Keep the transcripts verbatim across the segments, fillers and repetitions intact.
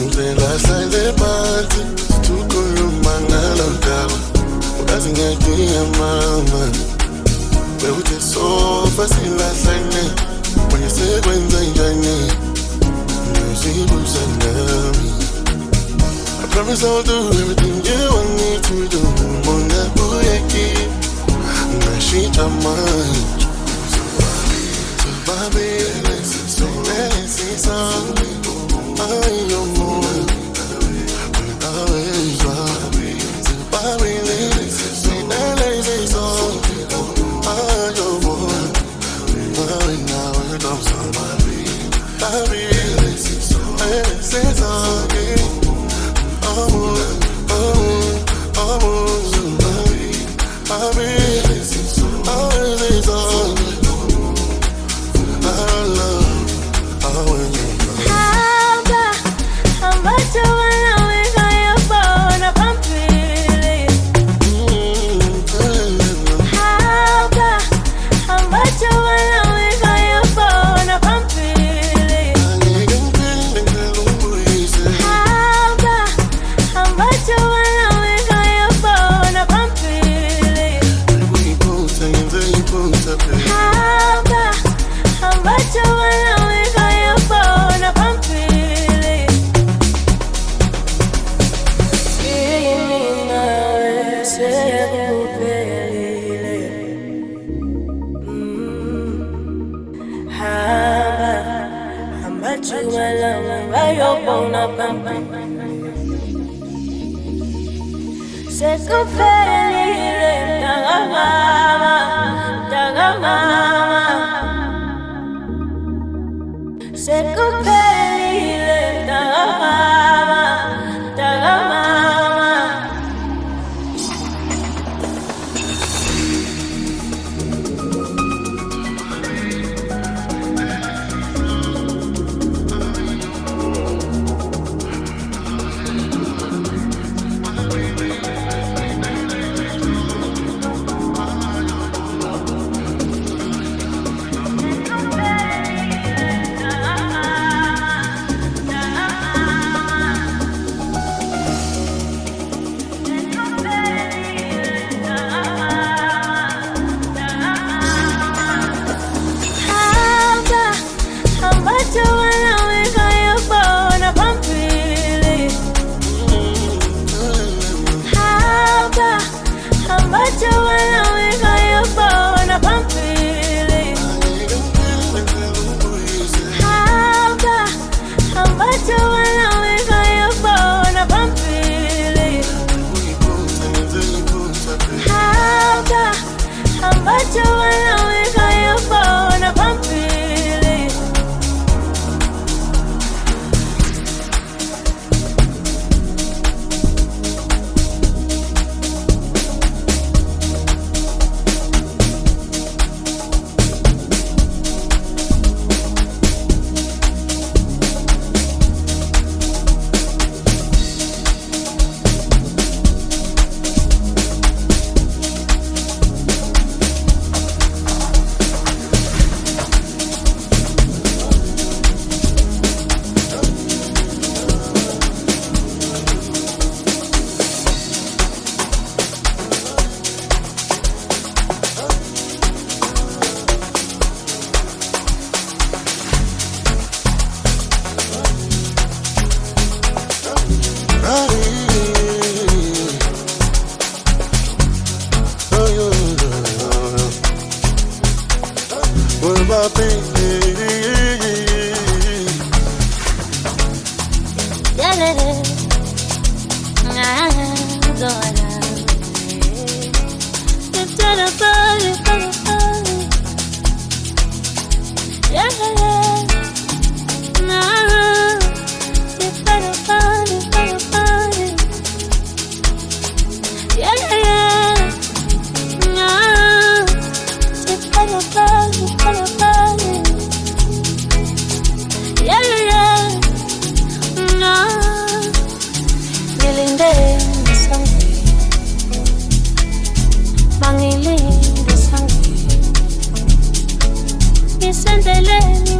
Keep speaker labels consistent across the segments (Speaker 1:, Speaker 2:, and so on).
Speaker 1: Sendele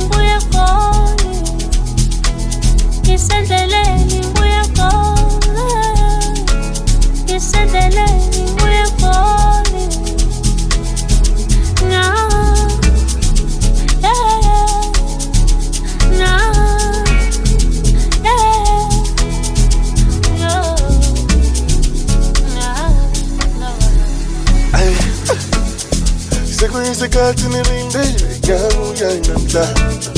Speaker 1: isikhathi nilinde ngiyabuya namhlanje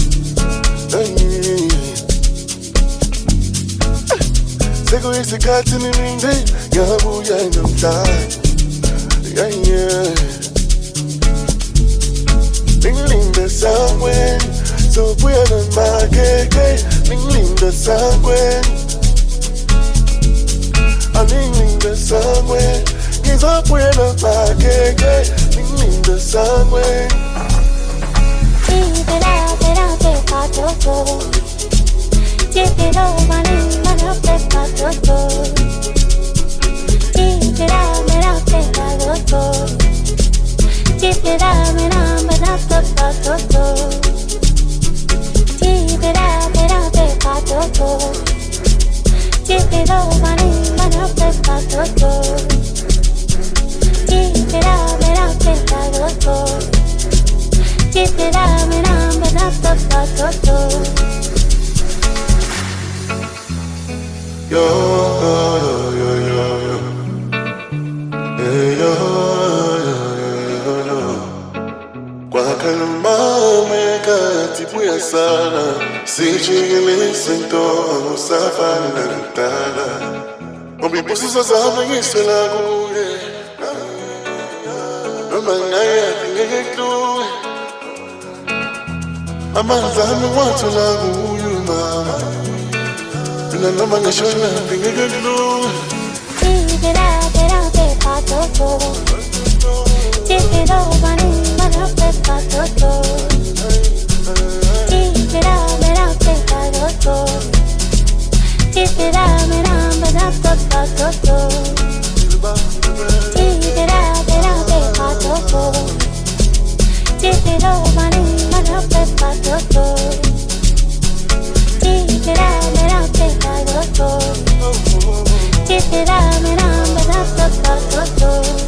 Speaker 1: sekuyisikhathi nilinde ngiyabuya namhlanje yeah, yeah. Ningilinde sakweni sobuya namakeke ningilinde sakweni aningilinde sakweni ngizobuya namakeke ningilinde sakweni
Speaker 2: Keep it up, it up, it up, it up. Keep it up, man, it up, it up, it up. Keep it up, it up, it up, it up. Keep it up, it up, it up, it up. Keep it up, it up, it up, it up. Keep it up, man, it up, it up, it up. Keep it up, it up, it up, it up. Keep it up, and I'm an up, up, up, up, up.
Speaker 1: Yo, yo, yo, yo, yo. Hey, yo, yo, yo, yo, yo. Kwakha nomama kathi buya sana sijikile izinto usafana nakudala ngoba impusiso zami ngisela kuye noma ngayathi ngeke kuwe amanzi ami wathola kuyo mama mina noma ngishona ngeke kuwe
Speaker 2: Keep it up, it up, it up, it up. Keep it up, man, it up, it up, it up. Keep it up, it up, it up, it up. Keep it up, it up, it up, it up, it up. Keep it up, it up, it up, it up. Keep it up, man, it up, it up, it up. Keep it up, it up, it up, it up. Keep it up, it up, it up, it up, it up.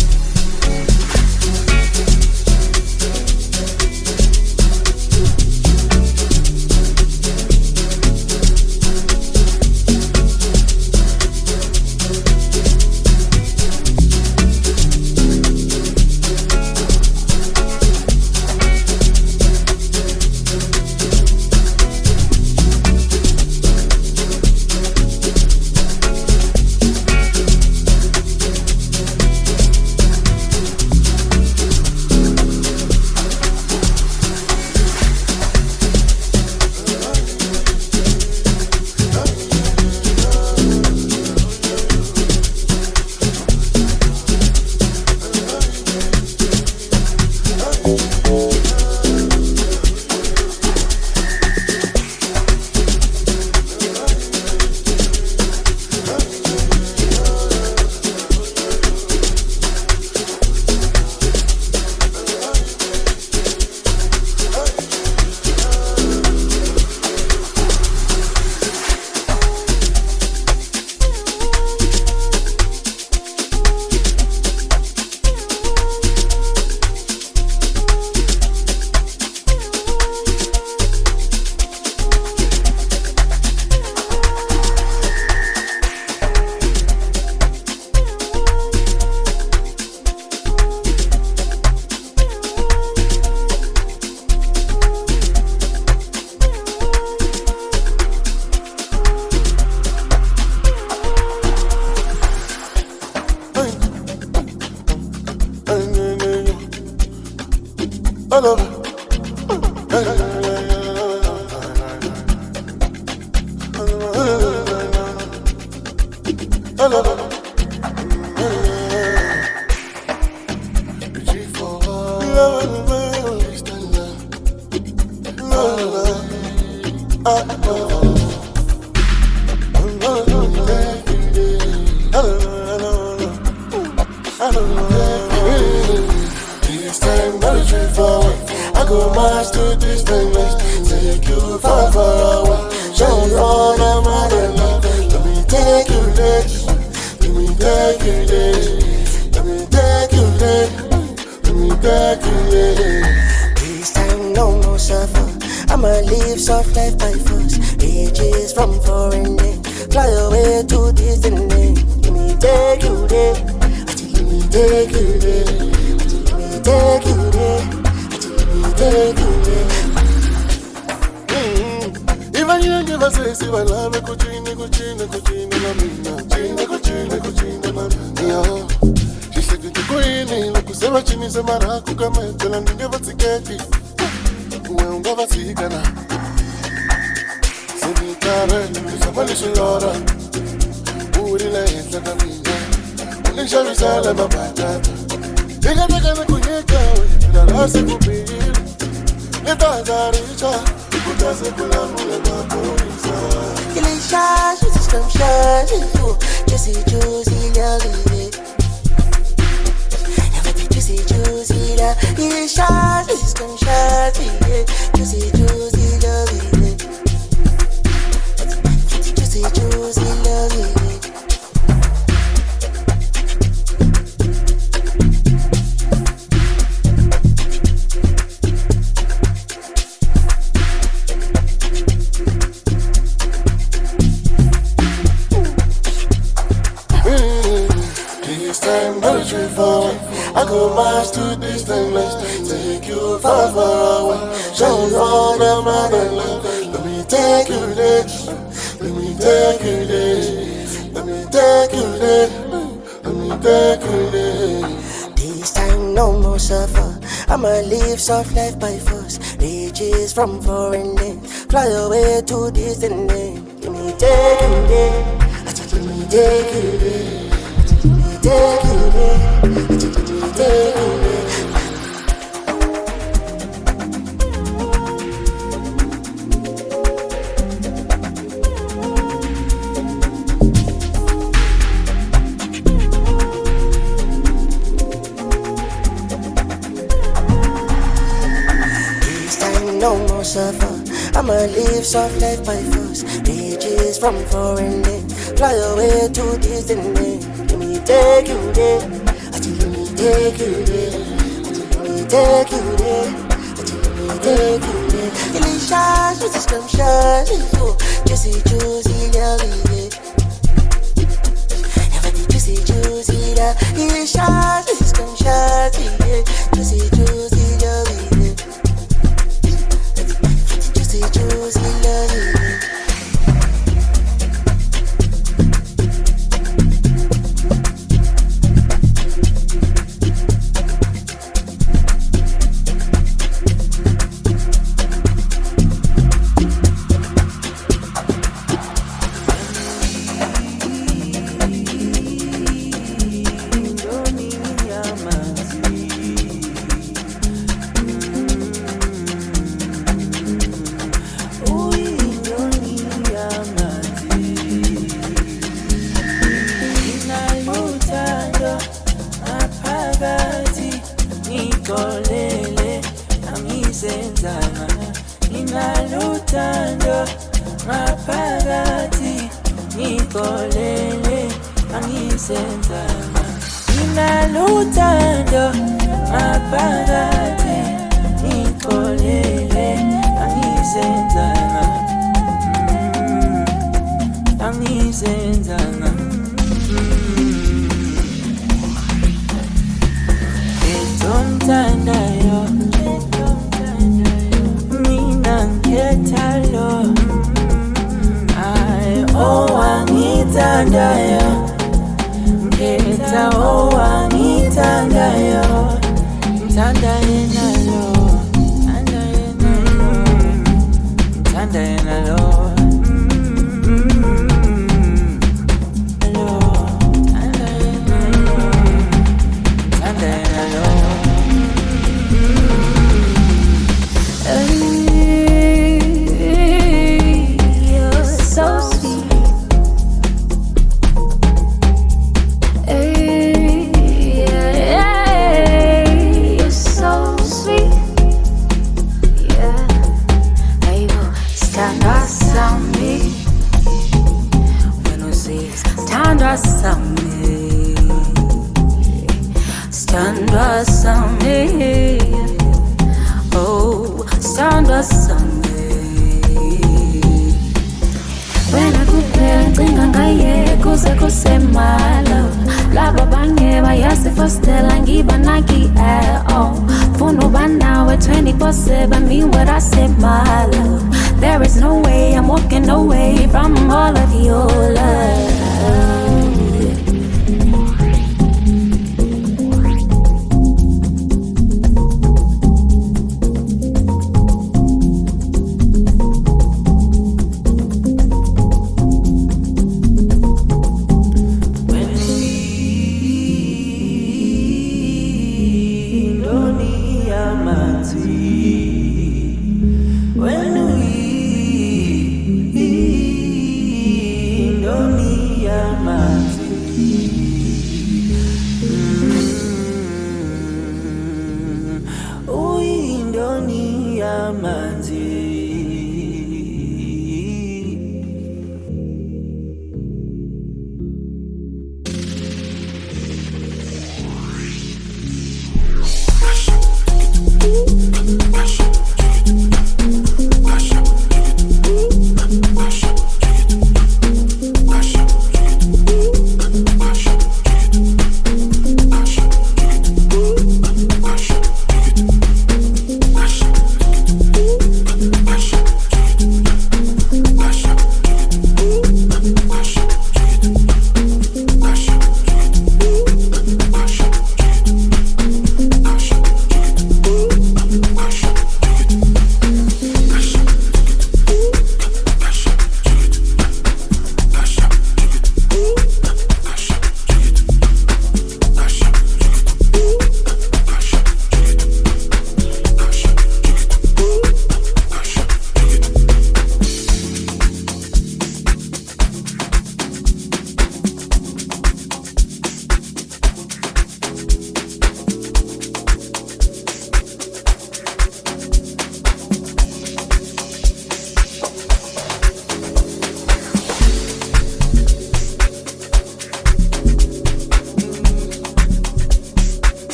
Speaker 1: I love it. I love it. This time, not a trip forward. I go march to this thing, take you far, far away. Show you all of my love. Let me take you there. Let me take you there. Let me take you there. Let me take you there.
Speaker 3: This time, no more suffer. I'ma live soft life by force. Ages from foreign land. Fly away to distant land. Let me take you there. Let me take you there. Let me take you there. take you there.
Speaker 1: Even you give us a silver love, Kuchina, Kuchina, Kuchina, Lamina, China, Kuchina, Kuchina, Lamina. She said to the queen, like Kusema Chini, Samaraku, Kamel, and never to get it. We'll never see Ghana. Semi Karen, somebody should order. Who would like the Lamina? When they shall reside, I'm a bad. They got the Ghana Kuyaka, the last will be the Tazaricha.
Speaker 3: Il est chargé, c'est comme chargé. Je sais, Josie, il est arrivé. Elle m'a dit, tu sais, Josie, là. Il est chargé, c'est comme chargé. Je sais, Josie, il est arrivé. Je sais, Josie, il est arrivé.
Speaker 1: I go march to this thing, let's take you far, far away. Show you all the motherland. Let me take you there. Let me take you there. Let me take you there. Let me take you there.
Speaker 3: This time no more suffer. I'ma live soft life by force. Riches from foreign lands. Fly away to distant land. Let me take you there. Let me take you there. Let me take you there. No more suffer. I'ma live soft life by force. Riches from foreign lands. Fly away to distant land. Let me take you there. Let me take you there. Let me take you there. Let me take you there. Il est chargé, c'est comme chargé. Je sais, Josie, il est arrivé. Elle m'a dit, tu sais, Josie, là. Il est chargé, c'est comme chargé. Je sais, Josie, il est arrivé. Josie, love you.
Speaker 2: twenty-four I said, but mean what I said, my love. There is no way I'm walking away from all of your love.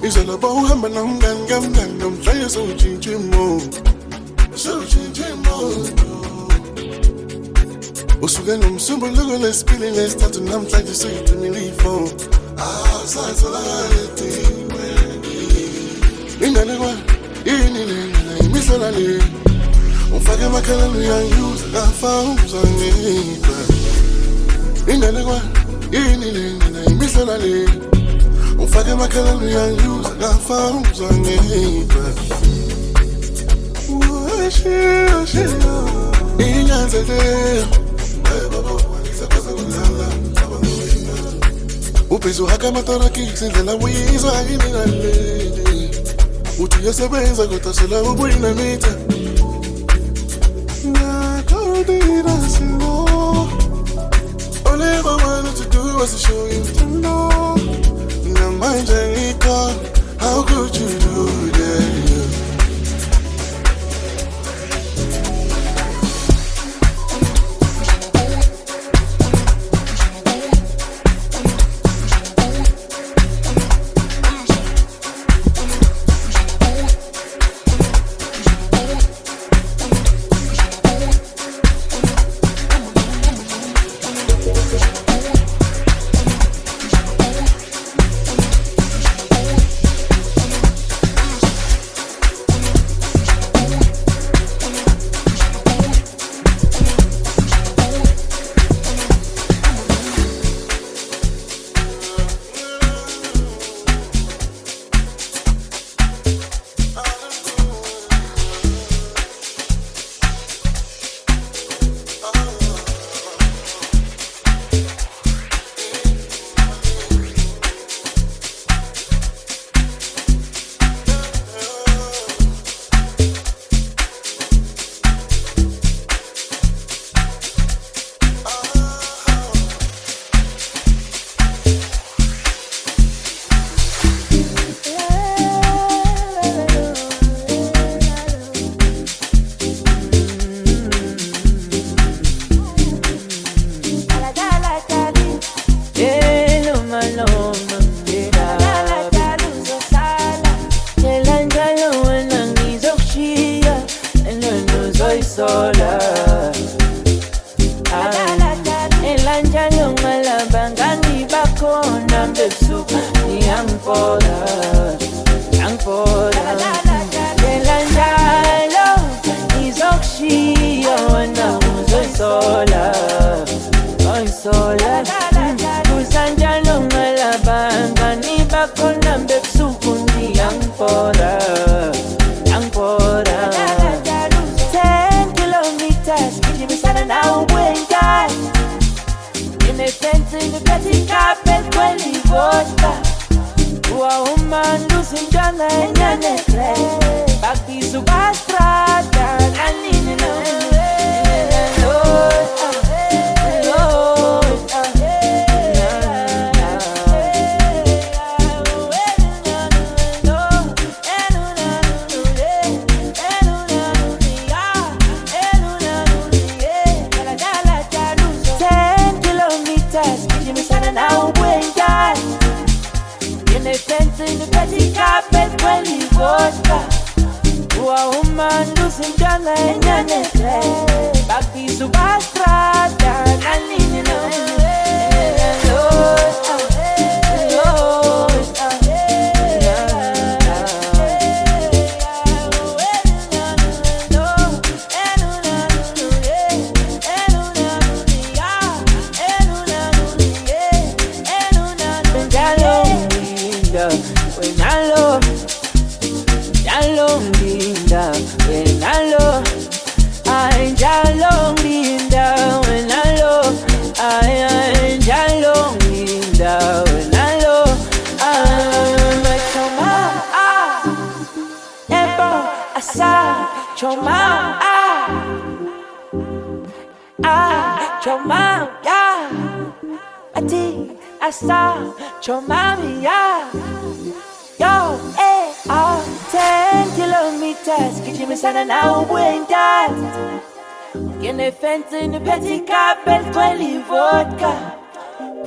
Speaker 1: izolabo uhamba nomngani kamngani nomhlanje sewutshintsha imo sewutshintsha imo usuke nomsumbuluko lesibili lesithathu namhlanje seyidumile ifoni awusatholakala ingane kwa yini lena imisela le ufake emakhaleni uyangiyuza kafa uzangiba ingane kwa yini lena imisela le ufake emakhaleni uyangiyuza kafa uzangiba washia shia inyanzele uphizo haka mataraki sindlela uyizwa yini ngale uthi yasebenza kodwa sela ubuyina mitha nakhodira sino all I wanted to do was to show you to know namanje ngikho how could you do that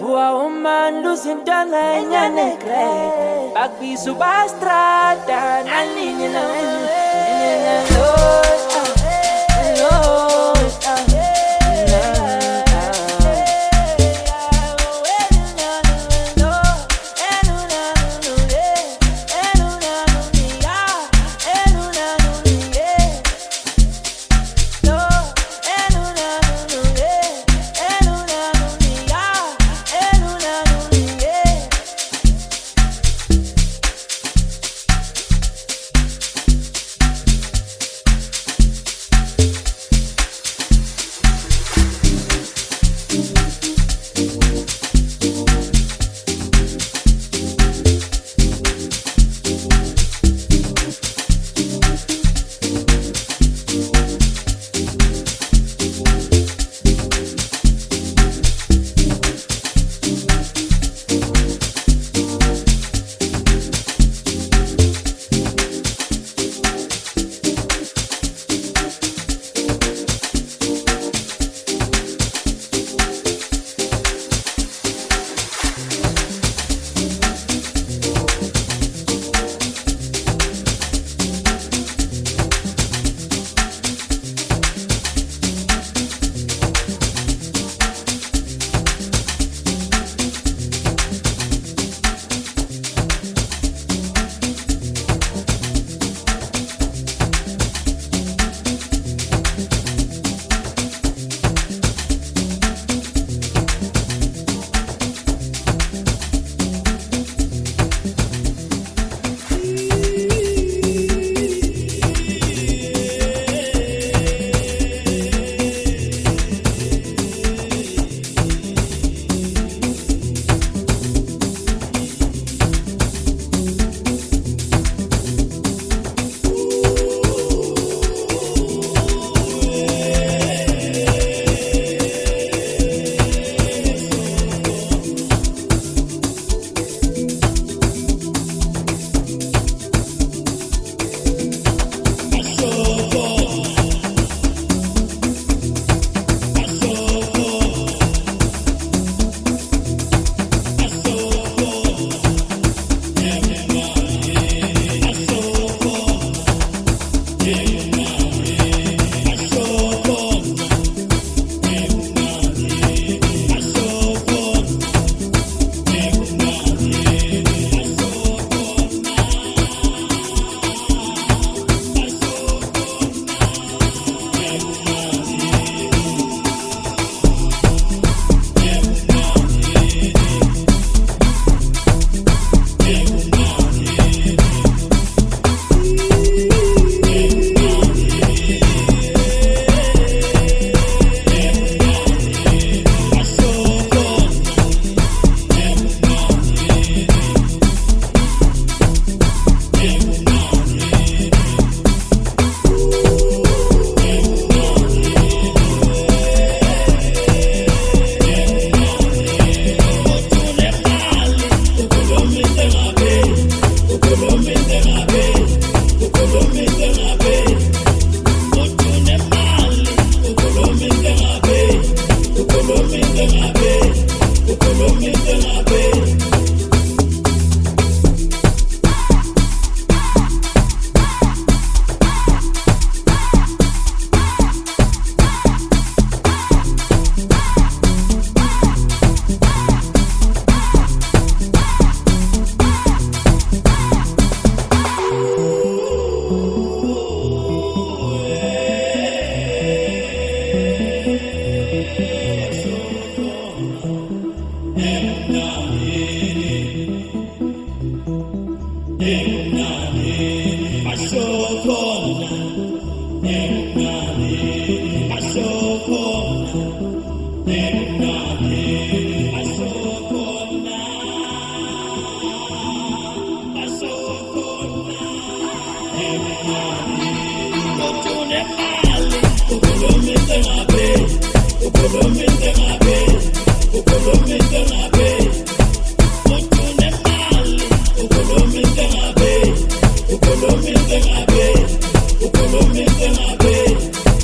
Speaker 4: Bua woman losing down like Nyane Craig. Back be Subastrata, Nani, you know.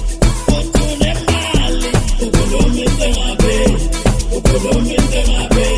Speaker 5: Ukolo mende ngabe,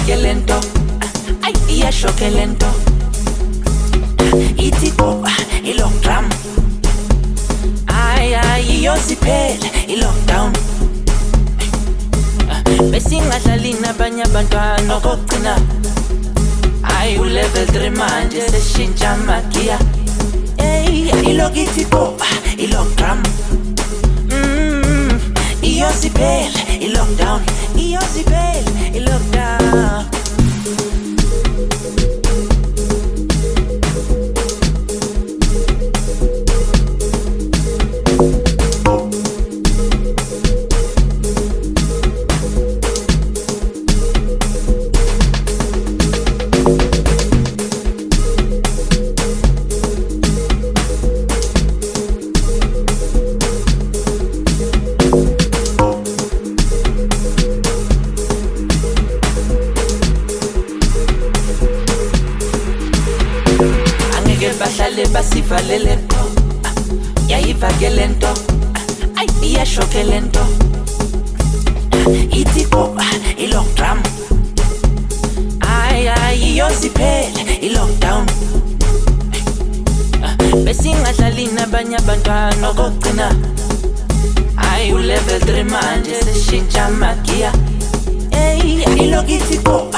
Speaker 4: ayivake lento ay iyashoke lento ithi pop i-long drum ay ay iyosiphele i-lockdown besingadlali nabanye abantwana okugcina ay u-level three manje seshintsha amagiya ey ilokithi pop i-long drum mm iyosiphele i-lockdown iyosiphele i-lockdown bahlale basivaleleko yayivake lento ay iyashoke lento ithi pop i-long drum ay ay iyosiphele i-lockdown besingadlali nabanye abantwana okugcina ay u-level three manje seshintsha amagiya ey ilokithi pop